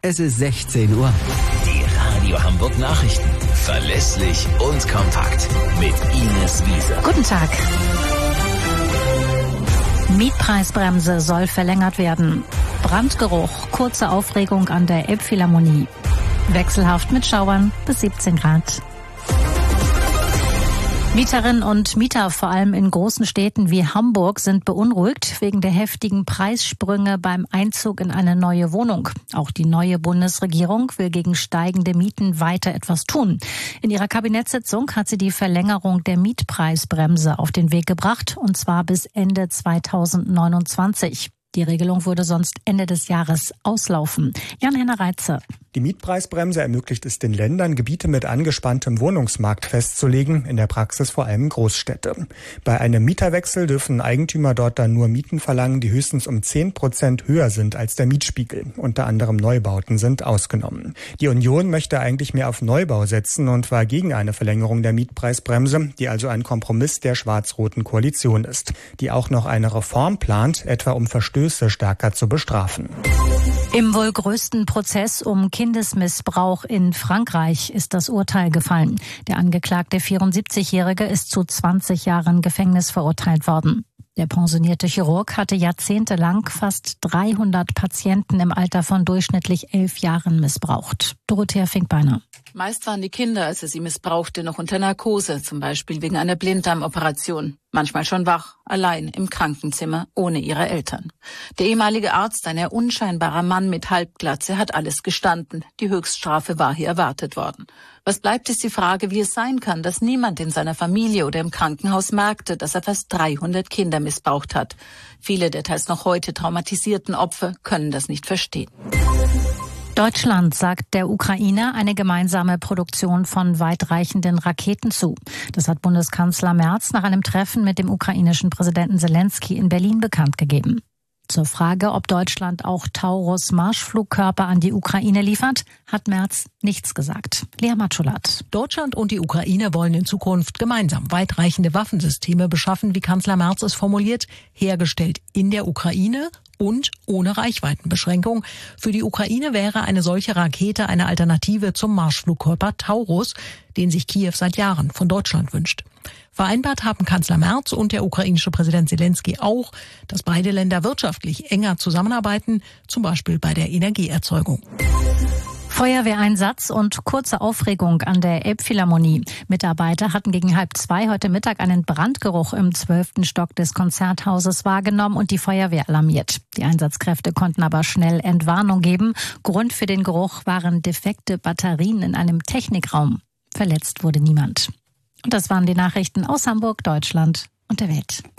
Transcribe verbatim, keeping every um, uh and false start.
Es ist sechzehn Uhr. Die Radio Hamburg Nachrichten. Verlässlich und kompakt. Mit Ines Wiese. Guten Tag. Mietpreisbremse soll verlängert werden. Brandgeruch, kurze Aufregung an der Elbphilharmonie. Wechselhaft mit Schauern bis siebzehn Grad. Mieterinnen und Mieter, vor allem in großen Städten wie Hamburg, sind beunruhigt wegen der heftigen Preissprünge beim Einzug in eine neue Wohnung. Auch die neue Bundesregierung will gegen steigende Mieten weiter etwas tun. In ihrer Kabinettssitzung hat sie die Verlängerung der Mietpreisbremse auf den Weg gebracht, und zwar bis Ende zweitausendneunundzwanzig. Die Regelung würde sonst Ende des Jahres auslaufen. Jan-Henner Reitze. Die Mietpreisbremse ermöglicht es den Ländern, Gebiete mit angespanntem Wohnungsmarkt festzulegen, in der Praxis vor allem Großstädte. Bei einem Mieterwechsel dürfen Eigentümer dort dann nur Mieten verlangen, die höchstens um zehn Prozent höher sind als der Mietspiegel. Unter anderem Neubauten sind ausgenommen. Die Union möchte eigentlich mehr auf Neubau setzen und war gegen eine Verlängerung der Mietpreisbremse, die also ein Kompromiss der schwarz-roten Koalition ist, die auch noch eine Reform plant, etwa um Verstöße stärker zu bestrafen. Im wohl größten Prozess um Kindesmissbrauch in Frankreich ist das Urteil gefallen. Der angeklagte vierundsiebzigjährige ist zu zwanzig Jahren Gefängnis verurteilt worden. Der pensionierte Chirurg hatte jahrzehntelang fast dreihundert Patienten im Alter von durchschnittlich elf Jahren missbraucht. Dorothea Finkbeiner. Meist waren die Kinder, als er sie missbrauchte, noch unter Narkose, zum Beispiel wegen einer Blinddarmoperation. Manchmal schon wach, allein im Krankenzimmer, ohne ihre Eltern. Der ehemalige Arzt, ein eher unscheinbarer Mann mit Halbglatze, hat alles gestanden. Die Höchststrafe war hier erwartet worden. Was bleibt, ist die Frage, wie es sein kann, dass niemand in seiner Familie oder im Krankenhaus merkte, dass er fast dreihundert Kinder missbraucht hat. Viele der teils noch heute traumatisierten Opfer können das nicht verstehen. Deutschland sagt der Ukraine eine gemeinsame Produktion von weitreichenden Raketen zu. Das hat Bundeskanzler Merz nach einem Treffen mit dem ukrainischen Präsidenten Zelensky in Berlin bekannt gegeben. Zur Frage, ob Deutschland auch Taurus-Marschflugkörper an die Ukraine liefert, hat Merz nichts gesagt. Lea Matschulat. Deutschland und die Ukraine wollen in Zukunft gemeinsam weitreichende Waffensysteme beschaffen, wie Kanzler Merz es formuliert, hergestellt in der Ukraine und ohne Reichweitenbeschränkung. Für die Ukraine wäre eine solche Rakete eine Alternative zum Marschflugkörper Taurus, den sich Kiew seit Jahren von Deutschland wünscht. Vereinbart haben Kanzler Merz und der ukrainische Präsident Zelensky auch, dass beide Länder wirtschaftlich enger zusammenarbeiten, zum Beispiel bei der Energieerzeugung. Feuerwehreinsatz und kurze Aufregung an der Elbphilharmonie. Mitarbeiter hatten gegen halb zwei heute Mittag einen Brandgeruch im zwölften Stock des Konzerthauses wahrgenommen und die Feuerwehr alarmiert. Die Einsatzkräfte konnten aber schnell Entwarnung geben. Grund für den Geruch waren defekte Batterien in einem Technikraum. Verletzt wurde niemand. Und das waren die Nachrichten aus Hamburg, Deutschland und der Welt.